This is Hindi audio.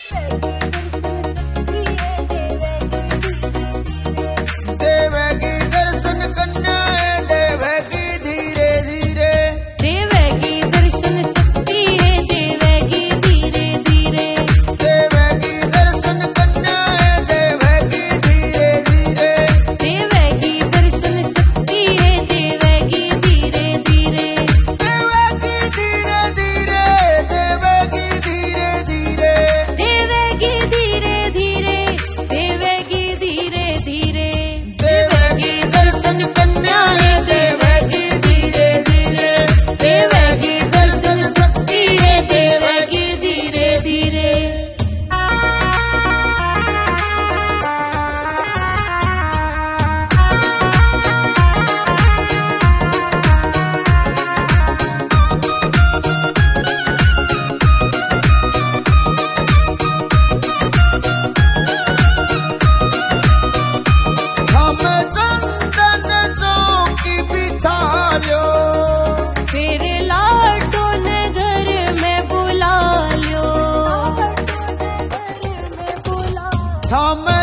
देवेगी दर्शन कन्याएं देवेगी धीरे धीरे, देवेगी दर्शन शक्ति है देवेगी धीरे धीरे, देवेगी दर्शन कन्याएं देवेगी धीरे धीरे, देवेगी दर्शन शक्ति है देवेगी धीरे धीरे, देवेगी धीरे धीरे, देवेगी धीरे धीरे, देवेगी धीरे धीरे, देवेगी धीरे धीरे, देवेगी दर्शन कन्याएं देवेगी धीरे धीरे, देवेगी दर्शन शक्ति है देवेगी धीरे धीरे। हम चंदन चौकी बिठा लो, तेरे लाडो नगर में बुला लो, हम